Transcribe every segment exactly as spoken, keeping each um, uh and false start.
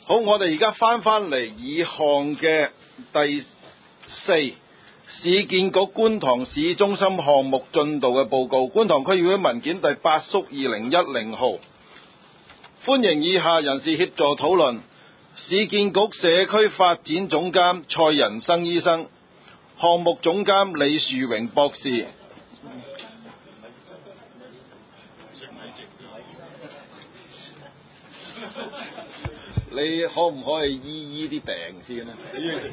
好，我哋而家翻翻嚟議項嘅第四，市建局觀塘市中心項目進度嘅報告，觀塘區議會文件第八縮二零一零號，歡迎以下人士協助討論。市建局社區發展總監蔡仁生醫生，項目總監李樹榮博士。你可唔可以醫醫啲病先呢？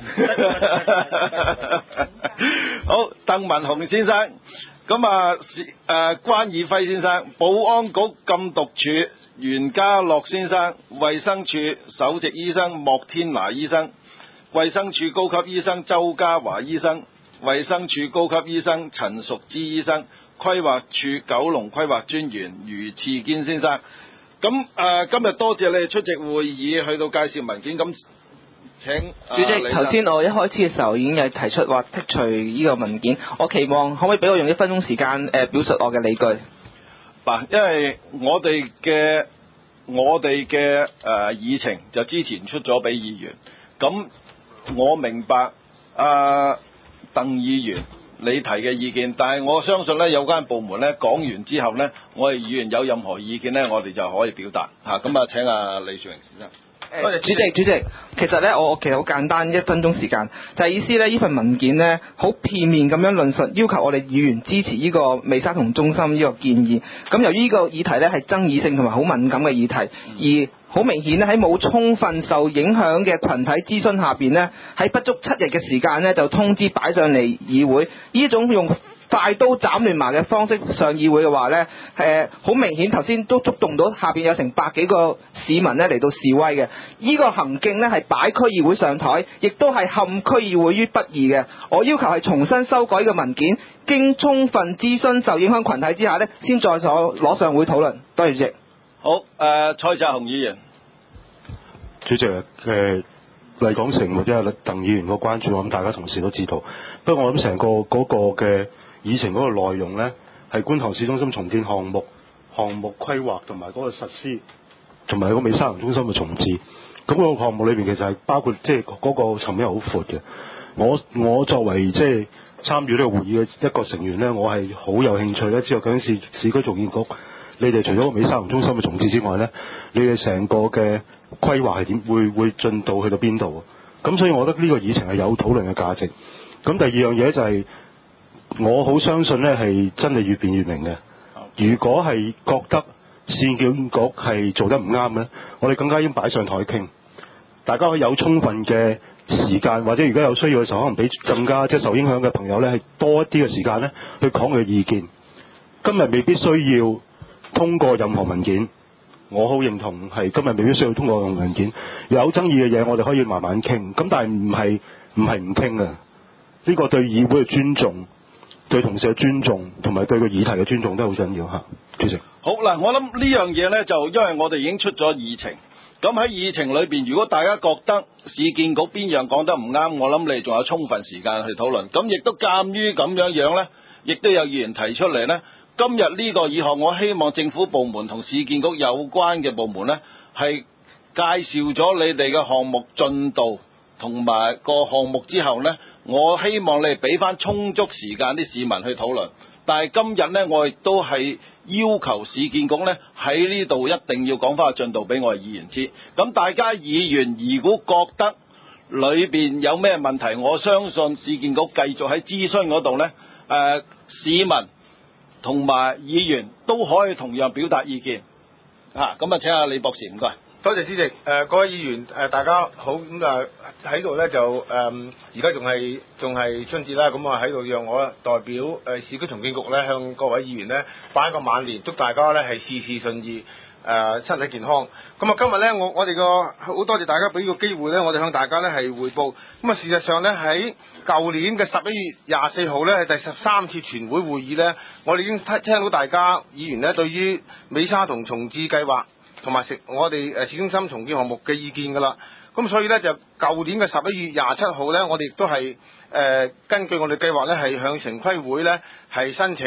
好，鄧文雄先生，咁啊，誒、呃、關以輝先生，保安局禁毒處袁家樂先生，衛生署首席醫生莫天拿醫生，衛生署高級醫生周家華醫生，衛生署高級醫生陳淑芝醫生，規劃署九龍規劃專員余次堅先生。咁誒、呃，今日多謝你哋出席會議，去到介紹文件。咁請、呃、 主席，頭先我一開始嘅時候已經有提出話剔除呢個文件，我期望可唔可以俾我用一分鐘時間誒、呃、表述我嘅理據？ 嗱，因為我哋嘅我哋嘅誒議程就之前出咗俾議員，咁我明白啊、呃、鄧議員你提嘅意見，但係我相信咧有關部門咧講完之後咧，我哋議員有任何意見咧，我哋就可以表達嚇。咁啊，請阿李樹榮先生。 多謝主席，主席，其實咧我其實好簡單，一分鐘時間就係、是、意思咧，呢份文件咧好片面咁樣論述，要求我哋議員支持呢個美沙酮中心呢個建議。咁由於呢個議題咧係爭議性同埋好敏感嘅議題，而好明顯咧喺冇充分受影響嘅群體諮詢下邊咧，喺不足七日嘅時間咧就通知擺上嚟議會，呢種用快刀斬亂麻嘅方式上議會嘅話呢，誒好明顯頭先都觸動到下邊有成百幾個市民呢嚟到示威嘅，呢、這個行徑呢係擺區議會上台，亦都係陷區議會於不義嘅。我要求係重新修改嘅文件，經充分諮詢受影響群體之下呢，先再所攞上會討論。多謝主席。 好，誒、呃、蔡澤雄議員。 主席誒。呃麗港城或者係鄧議員個關注，我諗大家同事都知道。不過我諗成個嗰個嘅議程嗰個內容呢，係觀塘市中心重建項目、項目規劃同埋嗰個實施，同埋個美沙酮中心嘅重置。咁嗰個項目裏邊其實係包括即係嗰個層面係好闊嘅。我我作為即係參與呢個會議嘅一個成員呢，我係好有興趣咧，知道究竟市市區重建局，你哋除咗個美沙酮中心嘅重置之外呢，你哋成個嘅規劃係點？會會進度去到邊度？咁所以我覺得呢個議程係有討論嘅價值。咁第二樣嘢就係、是、我好相信呢係真係越辯越明嘅。如果係覺得市建局係做得唔啱呢，我哋更加應擺上台傾。大家可以有充分嘅時間，或者如果有需要嘅時候，可能俾更加即係受影響嘅朋友呢係多一啲嘅時間呢去講佢嘅意見。今日未必需要通過任何文件。我好認同係今日未必需要通過文件，有爭議嘅嘢我哋可以慢慢傾，咁但係唔係唔係唔傾啊！呢個對議會嘅尊重、對同事嘅尊重同埋對個議題嘅尊重都好緊要嚇。主席， 好嗱，我諗呢樣嘢呢，就因為我哋已經出咗議程，咁喺議程裏邊，如果大家覺得市建局邊樣講得唔啱，我諗你仲有充分時間去討論。咁亦都鑑於咁樣樣呢，亦都有議員提出嚟呢。今日呢個議項，我希望政府部門同市建局有關嘅部門呢，係介紹咗你哋嘅項目進度同埋個項目之後呢，我希望你哋俾翻充足時間啲市民去討論。但係今日呢，我亦都係要求市建局呢喺呢度一定要講翻個進度俾我哋議員知。咁大家議員如果覺得裏邊有咩問題，我相信市建局繼續喺諮詢嗰度呢，誒、呃、市民同埋議員都可以同樣表達意見，啊，咁啊請阿李博士，唔該。 多謝主席，誒、呃、各位議員，誒、呃、大家好，咁啊喺度咧就誒而家仲係仲係春節啦，咁啊喺度讓我代表誒、呃、市區重建局咧向各位議員咧拜一個晚年，祝大家咧係事事順意，誒、呃、身體健康。咁啊今日咧我我哋個好多謝大家俾個機會咧，我哋向大家咧係彙報。咁啊事實上咧喺舊年嘅十一月廿四號咧係第十三次全會會議咧，我哋已經聽聽到大家議員咧對於美沙酮重置計劃同埋食我哋誒市中心重建項目嘅意見㗎啦，咁所以咧就舊年嘅十一月廿七號咧，我哋亦都係誒根據我哋計劃咧係向城規會咧係申請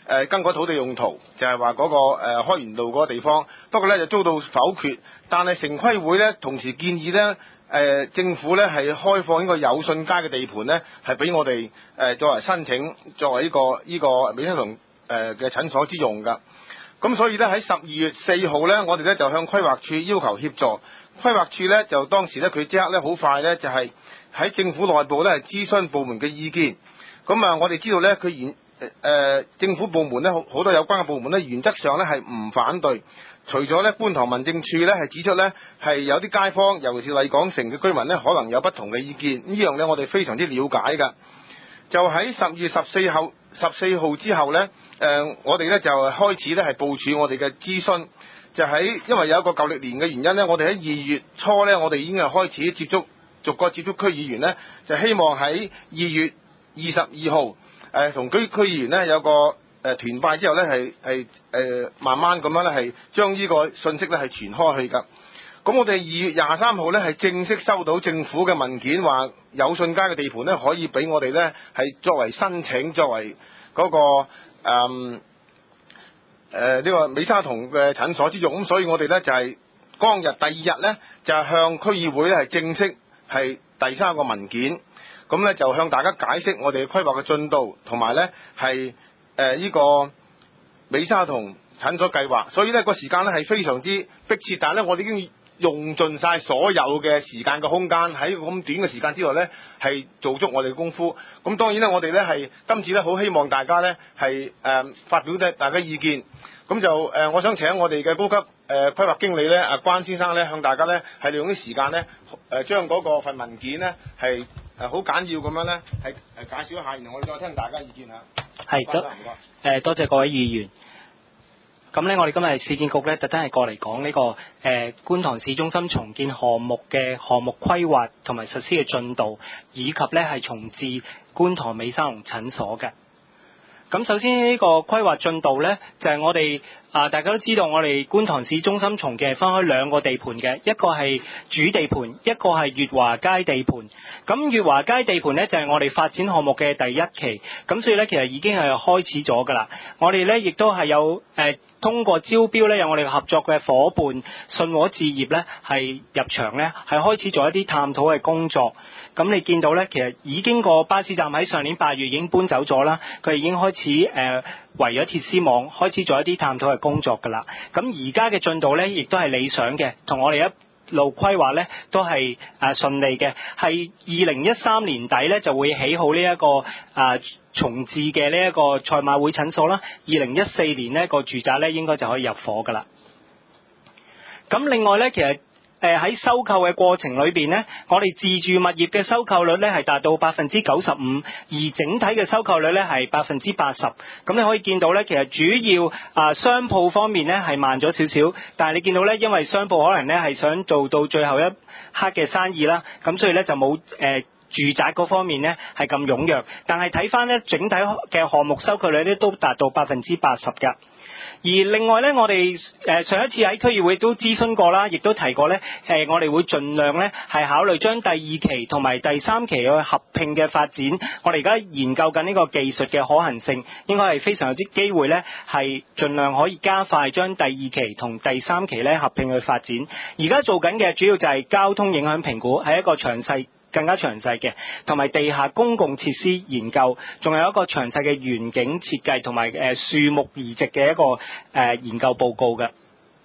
誒更改土地用途，就係話嗰個誒、呃、開源道嗰個地方，不過咧就遭到否決。但係城規會咧同時建議咧，誒、呃、政府咧係開放呢個友信街嘅地盤咧，係俾我哋誒、呃、作為申請，作為呢、這個呢、這個美沙酮誒嘅診所之用㗎。咁所以咧喺十二月四號咧，我哋咧就向規劃處要求協助。規劃處咧就當時咧佢即刻咧好快咧就係、是、喺政府內部咧諮詢部門嘅意見。咁啊，我哋知道咧佢原誒、呃、政府部門咧好好多有關嘅部門咧原則上咧係唔反對。除咗咧觀塘民政處咧係指出咧係有啲街坊，尤其是麗港城嘅居民咧可能有不同嘅意見。呢樣咧我哋非常之了解㗎。就喺十二月十四號十四號之後咧，誒、呃、我哋咧就開始咧係部署我哋嘅諮詢。就喺因為有一個舊歷年嘅原因咧，我哋喺二月初咧，我哋已經係開始接觸逐個接觸區議員咧，就希望喺二月二十二號誒同區區議員咧有個誒、呃、團拜之後咧係係誒慢慢咁樣咧係將呢個信息咧係傳開去㗎。咁我哋二月廿三號咧係正式收到政府嘅文件，話友信街嘅地盤咧可以俾我哋咧係作為申請，作為嗰、那個誒。嗯誒呢、呃這個美沙酮嘅診所之用，咁所以我哋咧就係、是、當日第二日咧就係、是、向區議會咧係正式係第三個文件，咁咧就向大家解釋我哋嘅規劃嘅進度，同埋咧係誒呢個美沙酮診所計劃，所以咧個時間咧係非常之迫切，但係咧我哋已經用盡晒所有嘅時間嘅空間喺咁短嘅時間之內咧係做足我哋嘅功夫。咁當然咧我哋咧係今次咧好希望大家咧係誒發表啲大家意見。咁就誒、呃，我想請我哋嘅高級誒、呃、規劃經理咧，阿關先生咧，向大家咧係利用啲時間咧，誒、呃、將嗰個份文件咧係誒好簡要咁樣咧係誒介紹一下，然後我哋再聽大家意見嚇。 係多誒多謝各位議員。咁咧，我哋今日市建局咧特登係過嚟講呢、這個誒、呃、觀塘市中心重建項目嘅項目規劃同埋實施嘅進度，以及咧係重置觀塘美沙酮診所嘅。咁首先呢個規劃進度呢，就係、是、我哋啊，大家都知道我哋觀塘市中心重建係分開兩個地盤嘅，一個係主地盤，一個係月華街地盤。咁月華街地盤呢，就係、是、我哋發展項目嘅第一期，咁所以呢，其實已經係開始咗㗎啦。我哋呢亦都係有誒、呃、通過招標呢，有我哋合作嘅伙伴信和置業呢，係入場呢，係開始做一啲探討嘅工作。咁你見到呢，其實已經個巴士站喺上年八月已經搬走咗啦，佢已經開始誒、呃、圍咗鐵絲網，開始做一啲探討嘅工作㗎啦。咁而家嘅進度呢，亦都係理想嘅，同我哋一路規劃呢都係誒順利嘅。係二零一三年底呢，就會起好呢、這、一個誒、呃、重置嘅呢一個賽馬會診所啦。二零一四年呢個住宅呢，應該就可以入伙㗎啦。咁另外呢，其實誒喺收購嘅過程裏邊呢，我哋自住物業嘅收購率呢係達到百分之九十五，而整體嘅收購率呢係百分之八十。咁你可以見到呢，其實主要啊商鋪方面呢係慢咗少少，但係你見到呢，因為商鋪可能呢係想做到最後一刻嘅生意啦，咁所以呢就冇誒、呃、住宅嗰方面呢係咁踴躍。但係睇翻呢，整體嘅項目收購率呢都達到百分之八十㗎。而另外咧，我哋誒上一次喺區議會都諮詢過啦，亦都提過咧，誒我哋會盡量咧係考慮將第二期同埋第三期嘅合併嘅發展。我哋而家研究緊呢個技術嘅可行性，應該係非常有啲機會咧，係盡量可以加快將第二期同第三期咧合併去發展。而家做緊嘅主要就係交通影響評估，係一個詳細更加詳細嘅，同埋地下公共設施研究，仲有一個詳細嘅園景設計同埋誒樹木移植嘅一個誒、呃、研究報告嘅。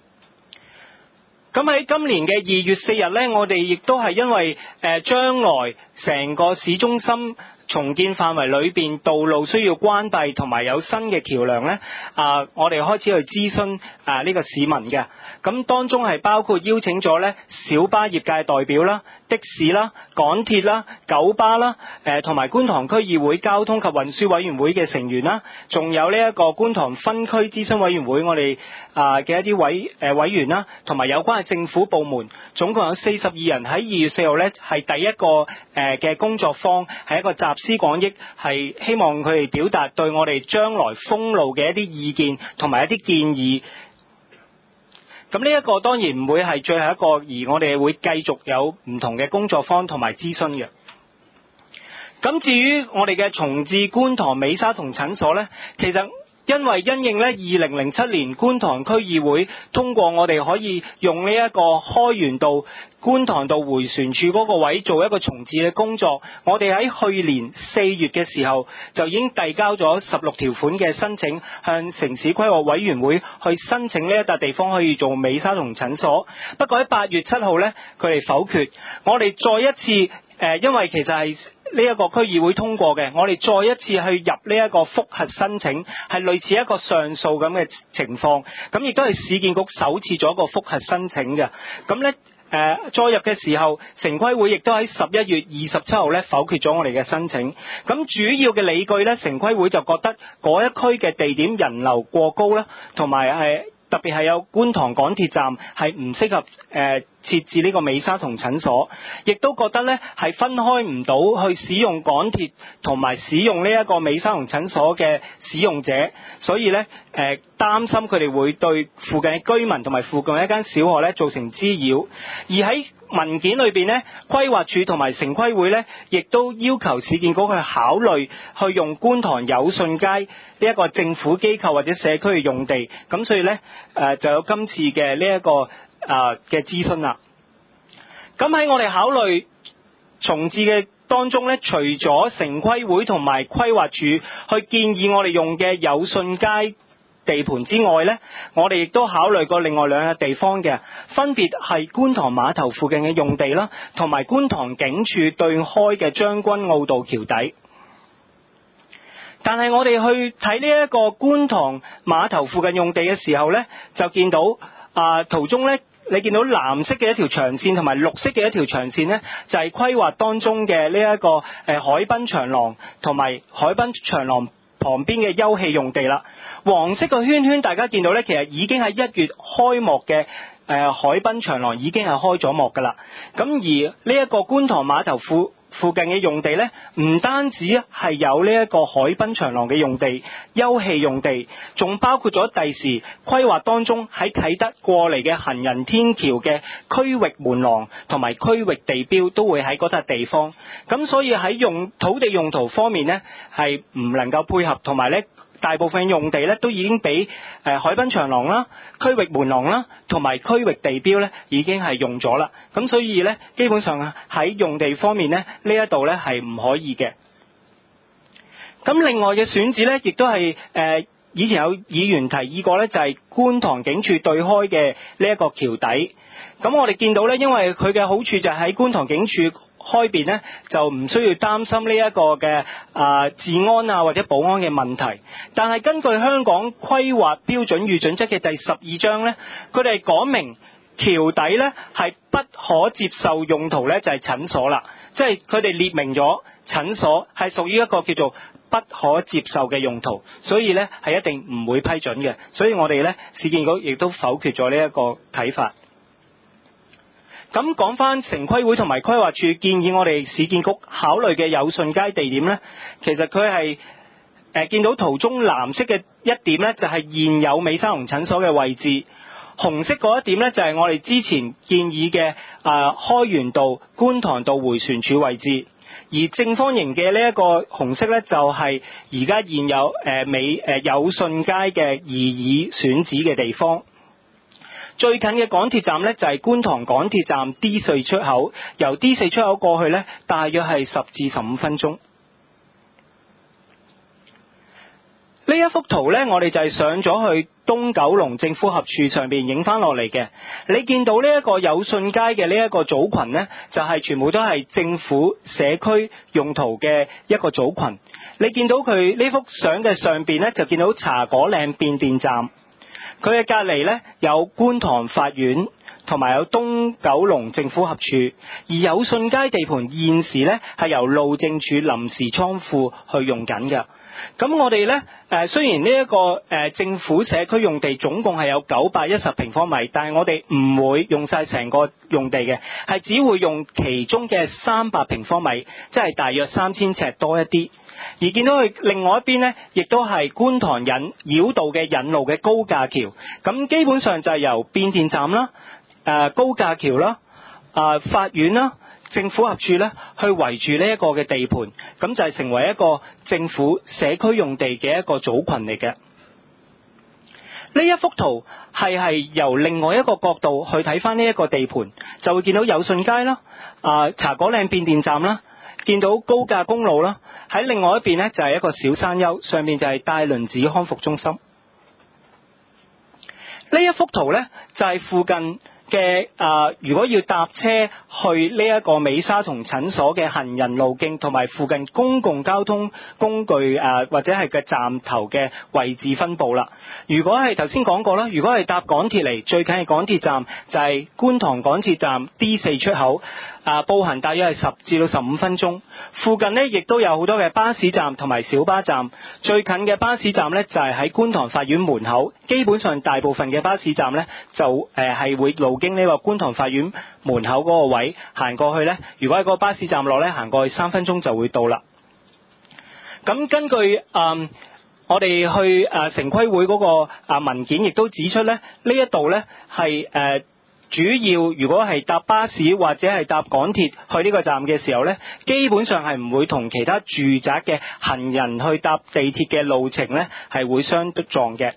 咁喺今年嘅二月四日呢，我哋亦都係因為誒、呃、將來成個市中心重建範圍裏邊道路需要關閉，同埋有新嘅橋梁呢，啊、呃，我哋開始去諮詢啊呢個市民嘅。咁當中係包括邀請咗咧小巴業界代表啦、的士啦、港鐵啦、九巴啦，誒同埋觀塘區議會交通及運輸委員會嘅成員啦，仲有呢一個觀塘分區諮詢委員會我哋啊嘅一啲委誒、呃、委員啦，同埋有關嘅政府部門，總共有四十二人喺二月四號咧係第一個誒嘅、呃、工作坊，係一個集思廣益，係希望佢哋表達對我哋將來封路嘅一啲意見同埋一啲建議。咁呢一個當然唔會係最後一個，而我哋會繼續有唔同嘅工作坊同埋諮詢嘅。咁至於我哋嘅重置觀塘美沙酮診所呢，其實因為因應咧二零零七年觀塘區議會通過我哋可以用呢一個開源道觀塘道迴旋處嗰個位做一個重置嘅工作，我哋喺去年四月嘅時候就已經遞交咗十六條款嘅申請，向城市規劃委員會去申請呢一笪地方可以做美沙酮診所。不過喺八月七號呢，佢哋否決。我哋再一次、呃、因為其實係呢一個區議會通過嘅，我哋再一次去入呢一個覆核申請，係類似一個上訴咁嘅情況。咁亦都係市建局首次做一個覆核申請嘅。咁呢。誒、呃、再入嘅時候，城規會亦都喺十一月二十七號咧否決咗我哋嘅申請。咁主要嘅理據咧，城規會就覺得嗰一區嘅地點人流過高啦，同埋係特別係有觀塘港鐵站係唔適合誒、呃、設置呢個美沙酮診所，亦都覺得咧係分開唔到去使用港鐵同埋使用呢一個美沙酮診所嘅使用者，所以咧誒、呃、擔心佢哋會對附近嘅居民同埋附近一間小學咧造成滋擾。而喺文件裏邊咧，規劃署同埋城規會咧，亦都要求市建局去考慮去用觀塘友信街呢一個政府機構或者社區嘅用地，咁所以咧誒、呃、就有今次嘅呢一個啊嘅諮詢啦。咁喺我哋考慮重置嘅當中咧，除咗城規會同埋規劃署去建議我哋用嘅友信街地盤之外呢，我哋亦都考慮過另外兩個地方嘅，分別係觀塘碼頭附近嘅用地啦，同埋觀塘警署對開嘅將軍澳道橋底。但係我哋去睇呢一個觀塘碼頭附近用地嘅時候呢，就見到啊、呃、途中呢，你見到藍色嘅一條長線同埋綠色嘅一條長線呢，就係、是、規劃當中嘅呢一個誒、呃、海濱長廊同埋海濱長廊旁邊嘅休憩用地啦。黃色個圈圈大家見到呢，其實已經喺一月開幕嘅誒、呃、海濱長廊已經係開咗幕噶啦。咁而呢一個觀塘碼頭附附近嘅用地呢，唔單止係有呢一個海濱長廊嘅用地、休憩用地，仲包括咗第時規劃當中喺啟德過嚟嘅行人天橋嘅區域門廊同埋區域地標都會喺嗰笪地方。咁所以喺用土地用途方面呢，係唔能夠配合，同埋呢大部分用地咧都已經俾誒、呃、海濱長廊啦、區域門廊啦同埋區域地標咧已經係用咗啦。咁所以咧基本上喺用地方面咧呢一度咧係唔可以嘅。咁另外嘅選址咧亦都係誒、呃、以前有議員提議過咧，就係、是、觀塘警署對開嘅呢一個橋底。咁我哋見到咧，因為佢嘅好處就係喺觀塘警署開邊呢，就唔需要擔心呢一個嘅啊治安啊或者保安嘅問題。但係根據香港規劃標準與準則嘅第十二章呢，佢哋講明橋底呢係不可接受用途呢，就係診所啦。即係佢哋列明咗診所係屬於一個叫做不可接受嘅用途，所以呢係一定唔會批准嘅。所以我哋呢市建局亦都否決咗呢一個睇法。咁講翻城規會同埋規劃署建議我哋市建局考慮嘅友信街地點呢，其實佢係誒見到圖中藍色嘅一點呢，就係現有美沙酮診所嘅位置，紅色嗰一點呢，就係我哋之前建議嘅啊開源道觀塘道迴旋處位置，而正方形嘅呢一個紅色呢，就係而家現有誒美誒友信街嘅擬議選址嘅地方。最近嘅港鐵站呢，就係觀塘港鐵站 D 四出口，由 D 四出口過去呢，大約係十至十五分鐘。呢一幅圖呢，我哋就係上咗去東九龍政府合署上邊影翻落嚟嘅。你見到呢一個友信街嘅呢一個組群呢，就係全部都係政府社區用途嘅一個組群。你見到佢呢幅相嘅上邊呢，就見到茶果嶺變電站。佢嘅隔離呢，有觀塘法院同埋有東九龍政府合署，而友信街地盤現時呢，係由路政署臨時倉庫去用緊嘅。咁我哋呢，誒、呃、雖然呢、這、一個誒、呃、政府社區用地總共係有九百一十平方米，但係我哋唔會用晒成個用地嘅，係只會用其中嘅三百平方米，即係大約三千尺多一啲。而見到佢另外一邊呢，亦都係觀塘引繞道嘅引路嘅高架橋，咁基本上就係由變電站啦、誒、呃、高架橋啦、啊、呃、法院啦、政府合署呢去圍住呢一個嘅地盤，咁就係成為一個政府社區用地嘅一個組群嚟嘅。 呢一幅圖係係由另外一個角度去睇翻呢一個地盤，就會見到友順街啦、啊茶果嶺變電站啦，見到高架公路啦。喺另外一邊呢，就係一個小山丘，上面就係戴麟趾康復中心。呢一幅圖呢，就係附近嘅啊，如果要搭車去呢一個美沙酮診所嘅行人路徑，同埋附近公共交通工具啊，或者係嘅站頭嘅位置分佈啦。如果係頭先講過啦，如果係搭港鐵嚟，最近嘅港鐵站就係觀塘港鐵站 D 四出口。啊，步行大約係十至到十五分鐘。附近呢亦都有好多嘅巴士站同埋小巴站。最近嘅巴士站呢，就係喺觀塘法院門口。基本上大部分嘅巴士站呢，就誒係會路經呢個觀塘法院門口嗰個位行過去呢。如果喺個巴士站落呢，行過去三分鐘就會到啦。咁根據嗯我哋去誒城規會嗰個啊文件亦都指出呢，呢一度呢係誒。呃主要如果係搭巴士或者係搭港鐵去呢個站嘅時候呢，基本上係唔會同其他住宅嘅行人去搭地鐵嘅路程呢係會相撞嘅。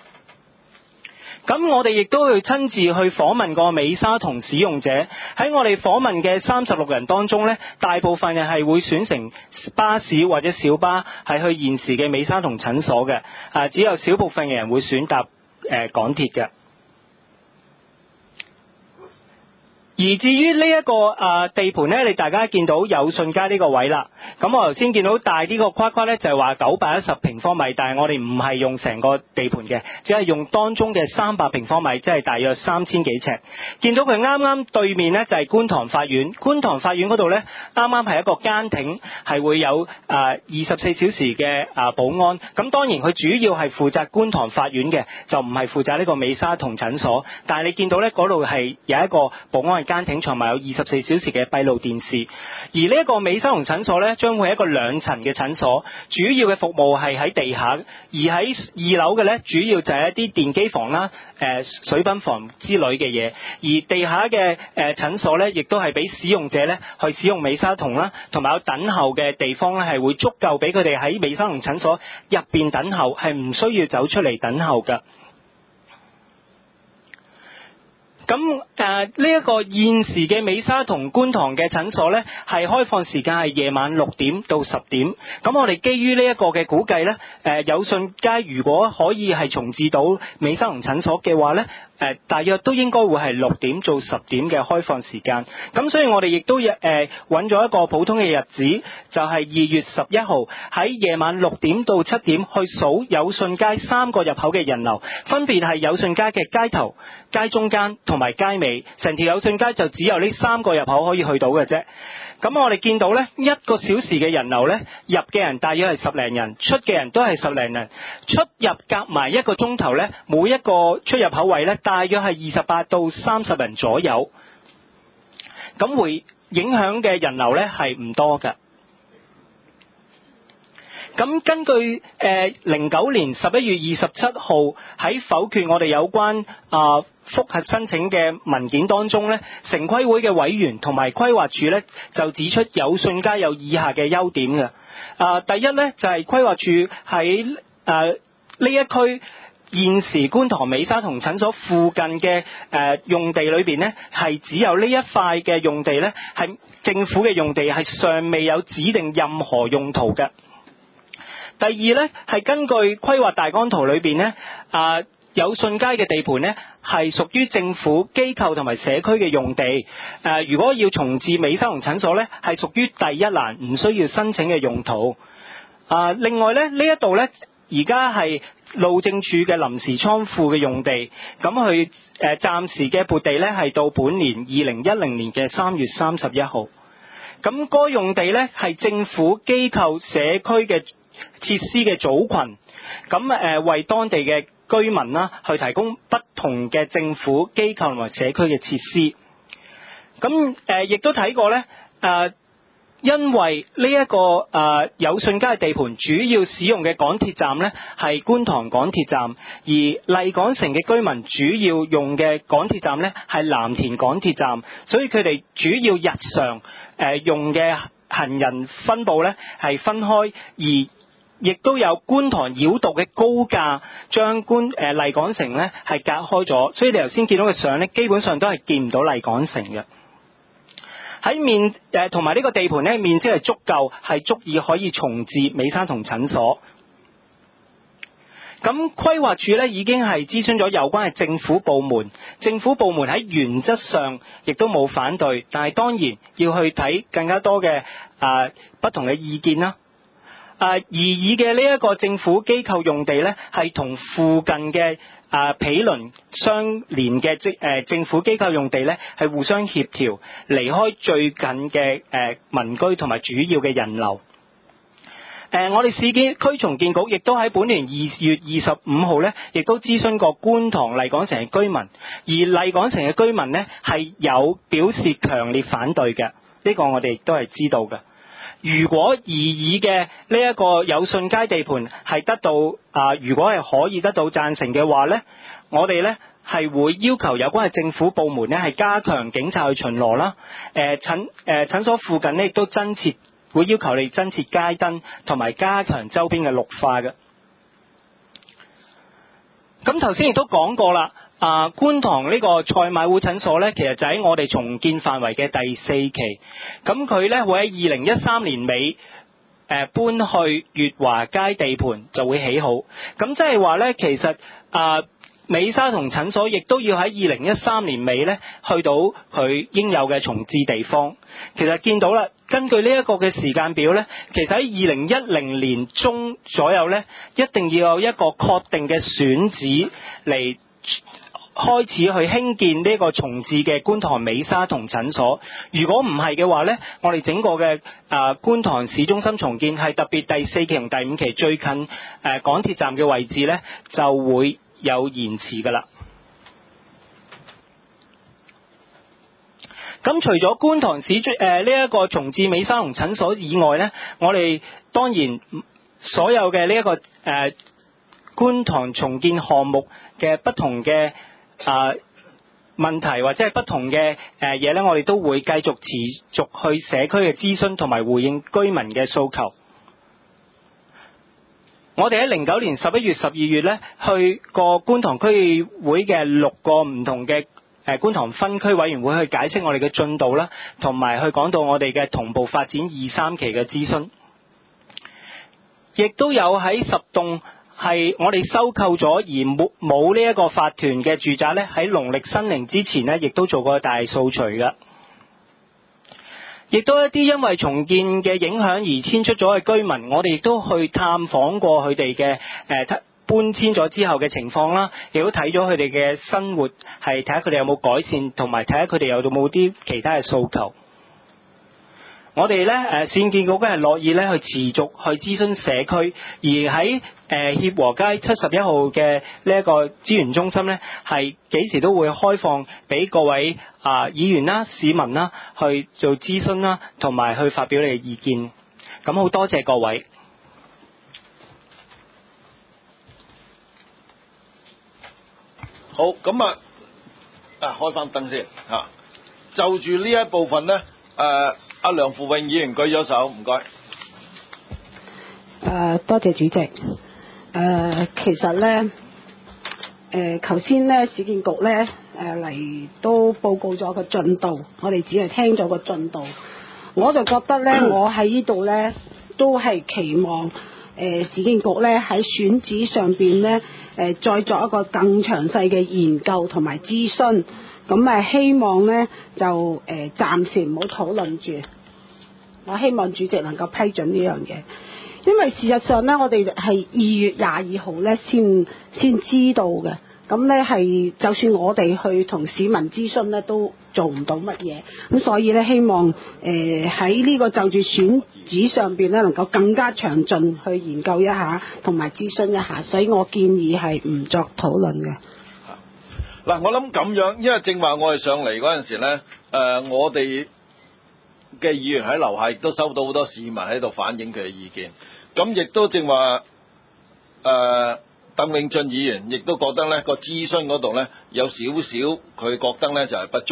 咁我哋亦都會親自去訪問過美沙酮使用者。喺我哋訪問嘅三十六人當中呢，大部分人係會選乘巴士或者小巴係去現時嘅美沙酮診所嘅，啊只有少部分嘅人會選搭誒、呃、港鐵嘅。而至於呢一個啊地盤呢，你大家見到友順街呢個位啦。咁我頭先見到大啲個框框呢，就係話九百一十平方米，但係我哋唔係用成個地盤嘅，只係用當中嘅三百平方米，即係大約三千幾尺。見到佢啱啱對面呢，就係觀塘法院，觀塘法院嗰度呢，啱啱係一個監亭，係會有啊二十四小時嘅啊保安。咁當然佢主要係負責觀塘法院嘅，就唔係負責呢個美沙酮診所。但係你見到呢嗰度係有一個保安監亭，同埋有二十四小時嘅閉路電視。而呢一個美沙酮診所呢，將會係一個兩層嘅診所，主要嘅服務係喺地下，而喺二樓嘅呢，主要就係一啲電機房啦、誒水品房之類嘅嘢。而地下嘅誒診所呢，亦都係俾使用者呢去使用美沙酮啦，同埋有等候嘅地方呢，係會足夠俾佢哋喺美沙酮診所入邊等候，係唔需要走出嚟等候㗎。咁誒呢一個現時嘅美沙酮觀塘嘅診所呢，係開放時間係夜晚六點到十點。咁我哋基於呢一個嘅估計呢，誒友順街如果可以係重置到美沙酮診所嘅話呢，誒大約都應該會係六點到十點嘅開放時間。咁所以我哋亦都誒揾咗一個普通嘅日子，就係二月十一號喺夜晚六點到七點去數友順街三個入口嘅人流，分別係友順街嘅街頭、街中間同同埋街尾，成條友順街就只有呢三個入口可以去到嘅啫。咁我哋見到呢一個小時嘅人流呢，入嘅人大約係十零人，出嘅人都係十零人，出入夾埋一個鐘頭呢，每一個出入口位呢，大約係二十八到三十人左右。咁會影響嘅人流呢係唔多㗎。咁根據誒零九年十一月二十七號喺否決我哋有關啊覆核申請嘅文件當中呢，城規會嘅委員同埋規劃署呢就指出友順街有以下嘅優點嘅。啊，第一呢就係規劃署喺誒呢一區現時觀塘美沙酮診所附近嘅誒用地裏邊呢，係只有呢一塊嘅用地呢係政府嘅用地，係尚未有指定任何用途嘅。第二呢，係根據規劃大綱圖裏邊呢，啊友順街嘅地盤呢係屬於政府機構同埋社區嘅用地。誒、啊，如果要重置美沙酮診所呢，係屬於第一欄，唔需要申請嘅用途。啊，另外呢，呢一度呢，而家係路政署嘅臨時倉庫嘅用地，咁佢誒暫時嘅撥地呢係到本年二零一零年嘅三月三十一號。咁該用地呢係政府機構社區嘅設施嘅組群，咁誒為當地嘅居民啦，去提供不同嘅政府機構同埋社區嘅設施。咁誒亦都睇過咧，誒因為呢一個誒友順街嘅地盤主要使用嘅港鐵站咧係觀塘港鐵站，而麗港城嘅居民主要用嘅港鐵站咧係藍田港鐵站，所以佢哋主要日常誒用嘅行人分佈咧係分開，而亦都有觀塘繞道嘅高架將觀誒麗港城咧係隔開咗，所以你頭先見到嘅相咧，基本上都係見唔到麗港城嘅。喺面誒同埋呢個地盤咧面積係足夠，係足以可以重置美沙酮診所。咁規劃署咧已經係諮詢咗有關嘅政府部門，政府部門喺原則上亦都冇反對，但係當然要去睇更加多嘅啊、呃、不同嘅意見啦。啊、呃，而以嘅呢一個政府機構用地咧，係同附近嘅啊毗鄰相連嘅政誒政府機構用地咧，係互相協調，離開最近嘅誒、呃、民居同埋主要嘅人流。誒、呃，我哋市建區重建局亦都喺本年二月二十五號咧，亦都諮詢過觀塘麗港城嘅居民，而麗港城嘅居民呢，係有表示強烈反對嘅，呢、這個我哋亦都係知道嘅。如果擬議嘅呢一個友信街地盤係得到啊、呃，如果係可以得到贊成嘅話呢，我哋呢係會要求有關嘅政府部門呢係加強警察去巡邏啦。誒、呃、診誒、呃、診所附近呢亦都增設。會要求你增設街燈同埋加強周邊嘅綠化嘅。咁頭先亦都講過啦，啊觀塘呢個賽馬會診所呢，其實就喺我哋重建範圍嘅第四期。咁佢呢會喺二零一三年尾誒、呃、搬去月華街地盤就會起好。咁即係話呢，其實啊美沙酮診所亦都要喺二零一三年尾呢去到佢應有嘅重置地方。其實見到啦。根據呢一個嘅時間表呢，其實喺二零一零年中左右呢，一定要有一個確定嘅選址嚟開始去興建呢個重置嘅觀塘美沙酮診所。如果唔係嘅話呢，我哋整個嘅啊、呃、觀塘市中心重建係特別第四期同第五期最近誒、呃、港鐵站嘅位置呢，就會有延遲㗎啦。咁除咗觀塘市誒呢一個重置美沙酮診所以外呢，我哋當然所有嘅呢一個誒、呃、觀塘重建項目嘅不同嘅啊、呃、問題或者係不同嘅誒嘢呢，我哋都會繼續持續去社區嘅諮詢同埋回應居民嘅訴求。我哋喺零九年十一月、十二月呢，去過觀塘區議會嘅六個唔同嘅誒觀塘分區委員會去解釋我哋嘅進度啦，同埋去講到我哋嘅同步發展二三期嘅諮詢，亦都有喺十棟係我哋收購咗而冇冇呢一個法團嘅住宅咧，喺農曆新年之前咧，亦都做過大掃除嘅。亦都一啲因為重建嘅影響而遷出咗嘅居民，我哋亦都去探訪過佢哋嘅誒搬遷咗之後嘅情況啦，亦都睇咗佢哋嘅生活，係睇下佢哋有冇改善，同埋睇下佢哋有冇啲其他嘅訴求。我哋咧誒市建局咧係樂意咧去持續去諮詢社區，而喺誒協和街七十一號嘅呢一個資源中心咧，係幾時都會開放俾各位啊、呃、議員啦、市民啦去做諮詢啦，同埋去發表你嘅意見。咁好多謝各位。 好，咁啊，啊開翻燈先嚇、啊。就住呢一部分咧，誒、呃、阿梁扶榮議員舉咗手，唔該。 誒、呃，多謝主席。誒、呃，其實咧，誒頭先咧市建局咧誒嚟都報告咗個進度，我哋只係聽咗個進度，我就覺得咧，我喺呢度咧都係期望誒、呃、市建局咧喺選址上邊咧。誒再作一個更詳細嘅研究同埋諮詢，咁誒希望呢就誒、呃、暫時唔好討論住，我希望主席能夠批准呢樣嘢，因為事實上呢，我哋係二月廿二號呢先先知道嘅，咁呢係就算我哋去同市民諮詢呢都做唔到乜嘢，咁所以呢，希望誒喺呢個就住選址上邊呢能夠更加詳盡去研究一下同埋諮詢一下，所以我建議係唔作討論嘅。 嗱，我諗咁樣，因為正話我哋上嚟嗰陣時咧，誒、呃、我哋嘅議員喺樓下亦都收到好多市民喺度反映佢嘅意見，咁亦都正話誒鄧永俊議員亦都覺得咧個諮詢嗰度咧有少少佢覺得咧就係不足。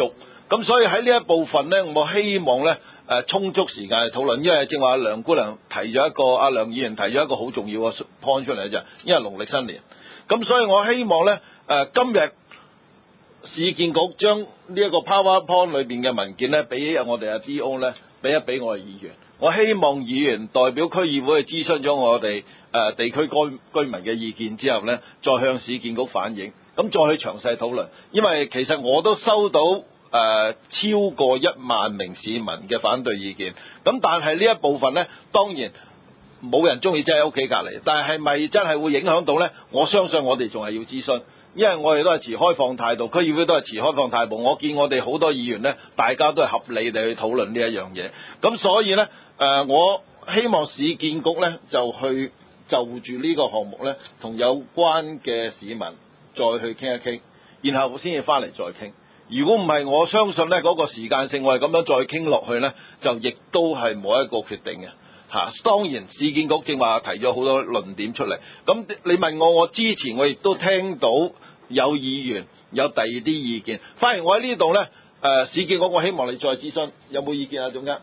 咁所以喺呢一部分呢，我希望呢誒、呃、充足時間去討論，因為正話梁姑娘提咗一個，阿梁議員提咗一個好重要嘅 point 出嚟就，因為農曆新年，咁所以我希望呢，誒、呃、今日市建局將呢一個 PowerPoint 裏邊嘅文件呢，俾我哋阿 D O 呢，俾一俾我哋議員。我希望議員代表區議會去諮詢咗我哋誒、呃、地區居居民嘅意見之後呢，再向市建局反映，咁再去詳細討論。因為其實我都收到誒、呃、超過一萬名市民嘅反對意見，咁但係呢一部分呢，當然冇人中意擠喺屋企隔離，但係係咪真係會影響到呢？我相信我哋仲係要諮詢。因為我哋都係持開放態度，區議會都係持開放態度。我見我哋好多議員呢，大家都係合理地去討論呢一樣嘢。咁所以呢，誒、呃，我希望市建局呢，就去就住呢個項目呢，同有關嘅市民再去傾一傾，然後先至翻嚟再傾。如果唔係，我相信呢嗰、那個時間性，我哋咁樣再傾落去呢，就亦都係冇一個決定嘅。嚇、啊，當然市建局正話提咗好多論點出嚟。咁你問我，我之前我亦都聽到有議員有第二啲意見。反而我喺呢度呢，誒、呃、市建局我希望你再諮詢，有冇意見啊，總監？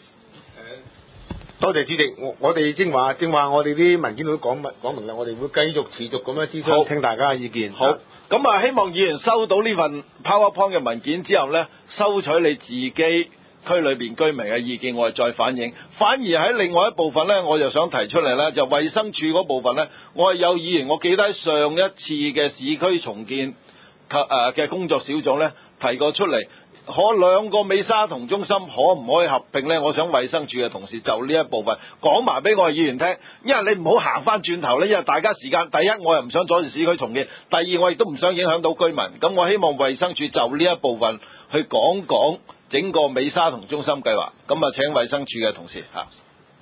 多謝主席，我我哋正話正話，我哋啲文件都講明講明啦，我哋會繼續持續咁樣諮詢，聽大家嘅意見。 好，咁啊，希望議員收到呢份 PowerPoint 嘅文件之後呢，收取你自己區裏邊居民嘅意見，我哋再反映。反而喺另外一部分呢，我就想提出嚟呢，就衛生署嗰部分呢，我係有議員，我記得上一次嘅市區重建及誒嘅工作小組呢，提過出嚟，可兩個美沙酮中心可唔可以合併呢？我想衛生署嘅同事就呢一部分講埋俾我哋議員聽，因為你唔好行翻轉頭呢，因為大家時間第一我又唔想阻住市區重建，第二我亦都唔想影響到居民。咁我希望衛生署就呢一部分去講講整個美沙酮中心計劃。咁啊，請衛生署嘅同事嚇。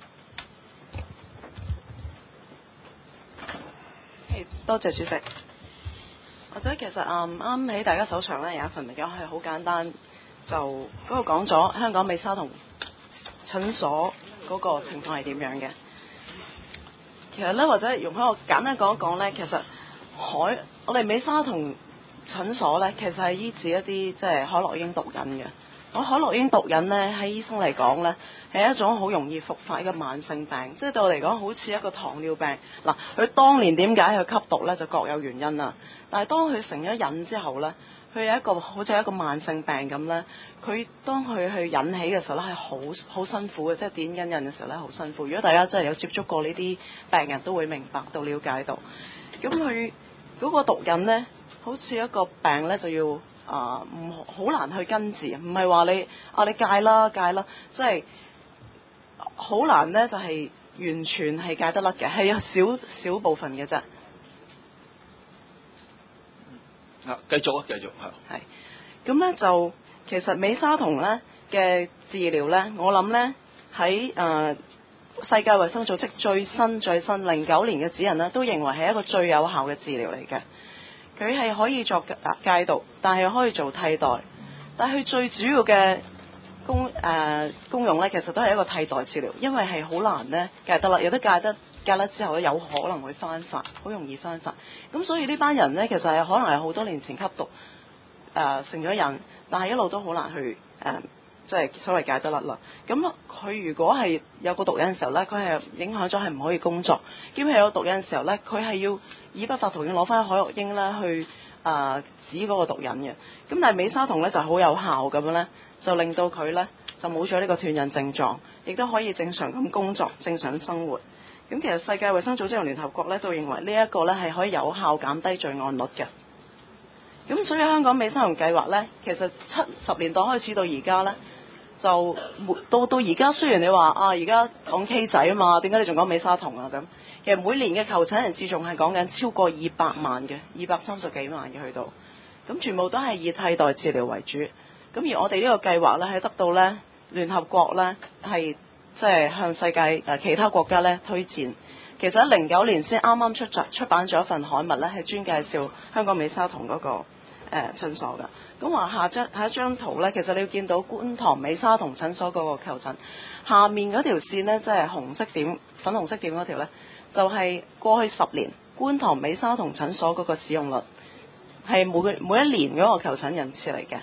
多謝主席。或者其實啱啱喺大家手上咧有一份文件係好簡單，就嗰個講咗香港美沙酮診所嗰個情況係點樣嘅。其實咧，或者容許我簡單講一講咧，其實海我哋美沙酮診所咧，其實係醫治一啲即係海洛因毒癮嘅。咁海洛因毒癮咧，喺醫生嚟講咧，係一種好容易復發嘅慢性病，即係對我嚟講好似一個糖尿病。嗱，佢當年點解去吸毒咧，就各有原因啦。但係當佢成咗癮之後咧，佢有一個好似一個慢性病咁咧，佢當佢去引起嘅時候咧，係好好辛苦嘅，即係點緊癮嘅時候咧，好辛苦。如果大家真係有接觸過呢啲病人，都會明白到了解到。咁佢嗰個毒癮咧，好似一個病咧，就要。啊，唔好難去根治，唔係話你啊你戒啦戒啦，即係好難呢，就係、是、完全係戒得甩嘅，係有少少部分嘅啫。 啊，繼續啊，繼續係。 係，咁呢，就其實美沙酮呢嘅治療呢，我諗呢，喺誒、呃、世界衛生組織最新最新零九年嘅指引呢，都認為係一個最有效嘅治療嚟嘅。佢係可以作戒毒，但係可以做替代。但係佢最主要嘅功誒、呃、功用咧，其實都係一個替代治療，因為係好難咧戒得啦，有得戒得戒得之後咧，有可能會翻發，好容易翻發。咁所以呢班人咧，其實係可能係好多年前吸毒誒、呃、成咗癮，但係一路都好難去誒。呃即係所謂戒得甩啦。咁佢如果係有個毒癮嘅時候呢，佢係影響咗係唔可以工作。兼係有毒癮嘅時候呢，佢係要以不法途徑攞翻海洛因呢去啊、呃、止嗰個毒癮嘅。咁但係美沙酮呢就好有效咁樣呢，就令到佢呢就冇咗呢個斷癮症狀，亦都可以正常咁工作、正常生活。咁其實世界衛生組織同聯合國呢都認為呢一個呢係可以有效減低罪案率嘅。咁所以香港美沙酮計劃呢，其實七十年代開始到而家呢。就到到而家，雖然你話啊，而家講 K 仔啊嘛，點解你仲講美沙酮啊咁？其實每年嘅求診人次仲係講緊超過二百萬嘅，二百三十幾萬嘅去到，咁全部都係以替代治療為主。咁而我哋呢個計劃呢，係得到呢聯合國呢，係即係向世界誒其他國家呢推薦。其實喺零九年先啱啱出咗出版咗一份刊物呢，係專介紹香港美沙酮嗰個誒診所㗎。咁話下張下一張圖呢，其實你要見到觀塘美沙酮診所嗰個求診，下面嗰條線呢，即係紅色點、粉紅色點嗰條呢，就係過去十年觀塘美沙酮診所嗰個使用率，係每每一年嗰個求診人次嚟嘅。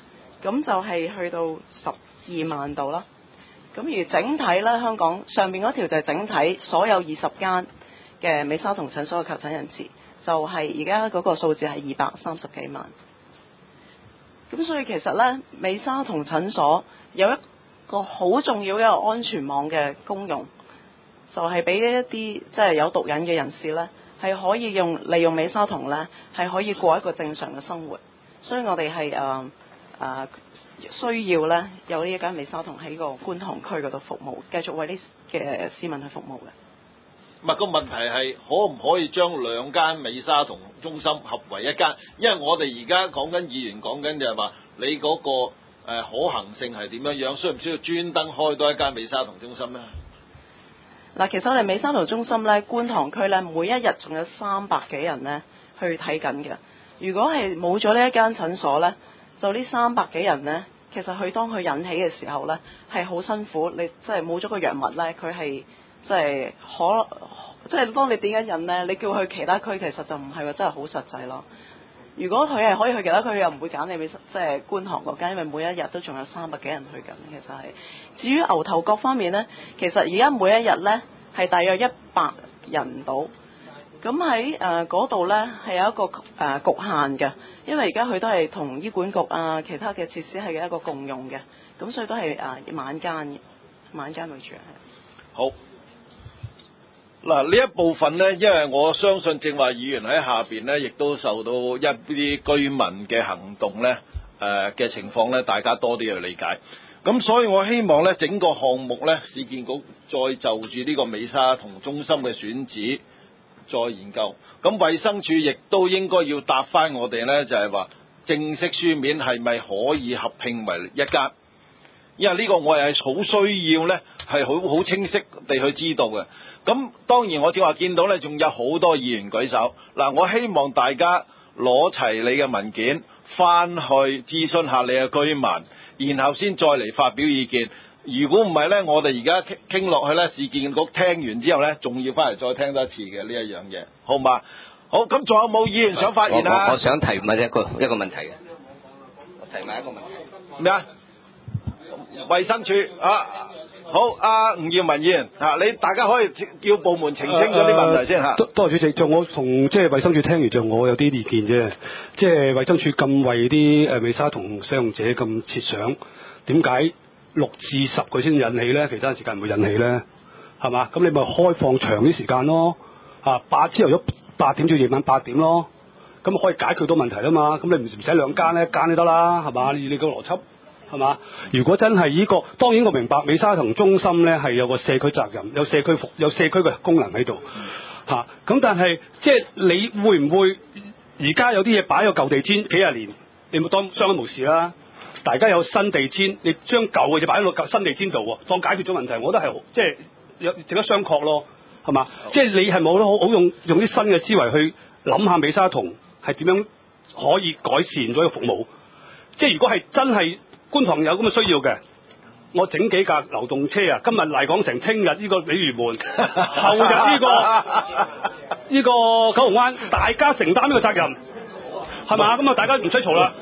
咁就係去到十二萬度啦。咁而整體咧，香港上邊嗰條就係整體所有二十間嘅美沙酮診所嘅求診人次，就係而家嗰個數字係二百三十幾萬。咁所以其實咧，美沙酮診所有一個好重要嘅一個安全網嘅功用，就係俾一啲即係有毒癮嘅人士咧，係可以用利用美沙酮咧，係可以過一個正常嘅生活。所以我哋係誒誒需要咧有呢一間美沙酮喺個觀塘區嗰度服務，繼續為呢嘅市民去服務嘅。 唔係個問題係可唔可以將兩間美沙酮中心合為一間？因為我哋而家講緊議員講緊就係話你嗰、個、呃、可行性係點樣樣，需唔需要專登開多一間美沙酮中心咧？ 嗱，其實我哋美沙酮中心咧，觀塘區咧，每一日仲有三百幾人咧去睇緊嘅。如果係冇咗呢一間診所咧，就呢三百幾人咧，其實佢當佢引起嘅時候咧，係好辛苦。你即係冇咗個藥物咧，佢係即係可即係當你點緊引咧，你叫佢去其他區，其實就唔係話真係好實際咯。如果佢係可以去其他區，又唔會揀你美即係觀塘嗰間，因為每一日都仲有三百幾人去緊。其實係至於牛頭角方面咧，其實而家每一日咧係大約一百人到。咁喺誒嗰度咧係有一個誒、呃、局限嘅，因為而家佢都係同醫管局啊其他嘅設施係一個共用嘅，咁所以都係誒、呃、晚間嘅，晚間為主係。 好。嗱呢一部分呢，因為我相信正話議員喺下邊呢，亦都受到一啲居民嘅行動呢誒嘅、呃、情況呢，大家多啲去理解。咁所以我希望呢，整個項目呢，市建局再就住呢個美沙酮中心嘅選址再研究。咁衛生署亦都應該要答翻我哋呢，就係話正式書面係咪可以合併為一間？因為呢個我係好需要呢，係好好清晰地去知道嘅。咁當然我正話見到呢，仲有好多議員舉手。嗱，我希望大家攞齊你嘅文件，翻去諮詢下你嘅居民，然後先再嚟發表意見。如果唔係呢，我哋而家傾傾落去呢，市建局聽完之後呢，仲要翻嚟再聽多一次嘅呢一樣嘢，好嘛？好，咁仲有冇議員想發言啊？ 我我，我想提問一個一個問題嘅，我提問一個問題。 咩啊？衛生署啊，好，阿、啊、吳耀文議員啊，你大家可以叫部門澄清嗰啲問題先嚇。 多多謝主席，就我同即係衛生署聽完，就我有啲意見啫。即係衛生署咁為啲誒美沙酮使用者咁設想，點解六至十個先引起咧？其他時間唔會引起咧，係嘛？咁你咪開放長啲時間咯，啊八朝頭早八點至夜晚八點咯，咁可以解決到問題啦嘛。咁你唔唔使兩間咧，一間都得啦，係嘛？以你個邏輯。係嘛？如果真係呢個，當然我明白美沙酮中心咧係有個社區責任，有社區服，有社區嘅功能喺度嚇。咁、啊、但係即係你會唔會而家有啲嘢擺喺個舊地氈幾廿年，你冇當相安無事啦？大家有新地氈，你將舊嘅嘢擺喺個新地氈度喎，當解決咗問題，我覺得係即係有值得商榷咯，係嘛？即係你係冇得好好用用啲新嘅思維去諗下美沙酮係點樣可以改善咗個服務？即係如果係真係。觀塘有咁嘅需要嘅，我整幾架流動車啊！今日麗港城，聽日呢個鯉魚門，後日呢、呢個呢個九龍灣，大家承擔呢個責任，係嘛？咁啊，大家唔使嘈啦。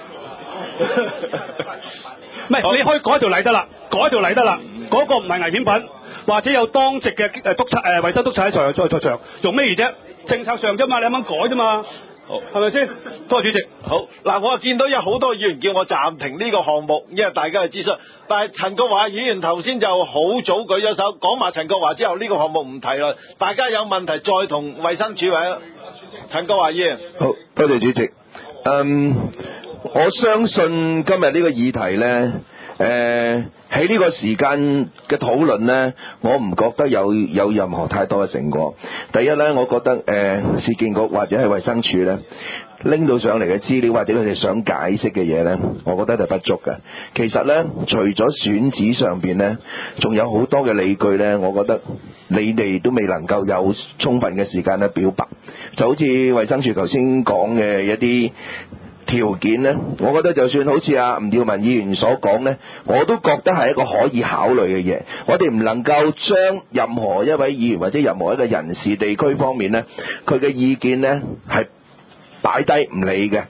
唔係，你可以改條例得啦，改條例得啦。嗰、嗰個唔係危險品，或者有當值嘅誒督察誒衞生督察喺在在在場，用咩嘢啫？政策上啫嘛，你啱啱改啫嘛。好，係咪先？多謝主席。 好，嗱，我見到有好多議員叫我暫停呢個項目，因為大家去諮詢。但係陳國華議員頭先就好早舉咗手，講埋陳國華之後，呢、這個項目唔提啦。大家有問題再同衛生署或者陳國華議員。 好，多謝主席。嗯，我相信今日呢個議題呢，誒喺呢個時間嘅討論呢，我唔覺得有有任何太多嘅成果。第一呢，我覺得誒、呃、市建局或者係衛生署呢，拎到上嚟嘅資料或者佢哋想解釋嘅嘢呢，我覺得係不足嘅。其實呢，除咗選址上邊呢，仲有好多嘅理據呢，我覺得你哋都未能夠有充分嘅時間去表白。就好似衛生署頭先講嘅一啲條件呢，我覺得就算好似阿吳耀文議員所講呢，我都覺得係一個可以考慮嘅嘢。我哋唔能夠將任何一位議員或者任何一個人士地區方面呢，佢嘅意見呢係擺低唔理嘅。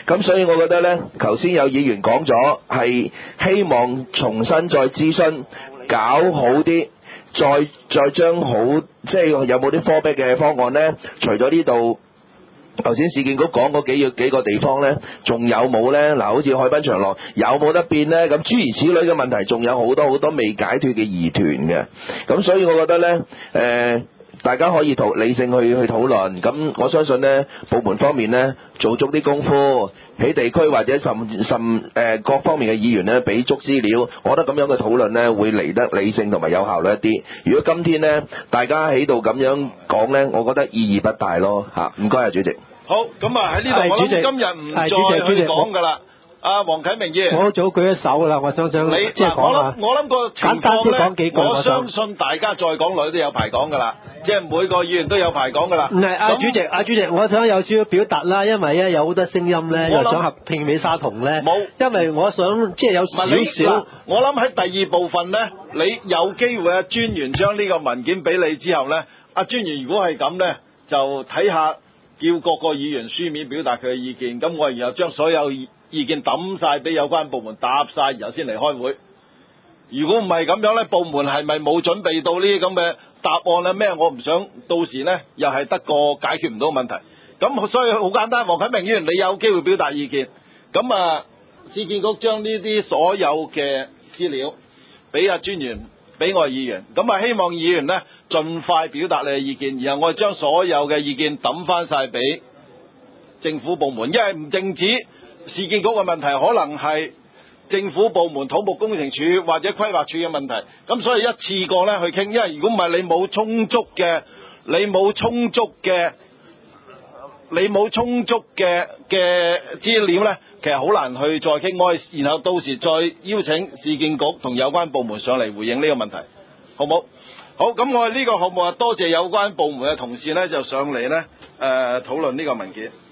咁所以我覺得呢，頭先有議員講咗係希望重新再諮詢，搞好啲，再再將好即係有冇啲科比嘅方案呢？除咗呢度。頭先市建局講嗰幾幾個地方呢，仲有冇呢？嗱，好似海濱長廊有冇得變呢？咁諸如此類嘅問題，仲有好多好多未解脫嘅疑團嘅。咁所以我覺得呢，誒、呃，大家可以討理性去去討論。咁我相信呢，部門方面呢，做足啲功夫，喺地區或者甚甚誒、呃、各方面嘅議員呢，俾足資料。我覺得咁樣嘅討論呢，會嚟得理性同埋有效率一啲。如果今天呢，大家喺度咁樣講呢，我覺得意義不大咯嚇。唔該啊，主席。 好，咁啊喺呢度，我諗今日唔再去講㗎啦。阿黃啟明議員， 我早舉咗手㗎啦，我想想你即係講下。 我諗個情簡單啲講況咧， 幾句， 我相信大家再講落去都有排講㗎啦，即係每個議員都有排講㗎啦。 唔係，阿主席，阿主席，我想有少少表達啦，因為咧有好多聲音咧，又想合併美沙酮咧。 冇， 因為我想即係有少少。 我諗喺第二部分咧，你有機會阿專員將呢個文件俾你之後咧，阿專員如果係咁咧，就睇下。叫各個議員書面表達佢嘅意見，咁我然後將所有意見抌晒俾有關部門答晒，然後先嚟開會。如果唔係咁樣呢，部門係咪冇準備到呢啲咁嘅答案呢？咩？我唔想到時呢又係得個解決唔到問題。咁所以好簡單，黃啟明議員你有機會表達意見，咁啊市建局將呢啲所有嘅資料俾阿專員。俾我哋議員，咁啊希望議員呢盡快表達你嘅意見，然後我哋將所有嘅意見抌翻晒俾政府部門，因為唔淨止市建局嘅問題，可能係政府部門土木工程署或者規劃署嘅問題，咁所以一次過呢去傾，因為如果唔係你冇充足嘅，你冇充足嘅。你冇充足嘅嘅資料呢，其實好難去再傾開，然後到時再邀請市建局同有關部門上嚟回應呢個問題，好冇？好，咁我哋呢個項目啊，多謝有關部門嘅同事呢，就上嚟呢誒討論呢個文件。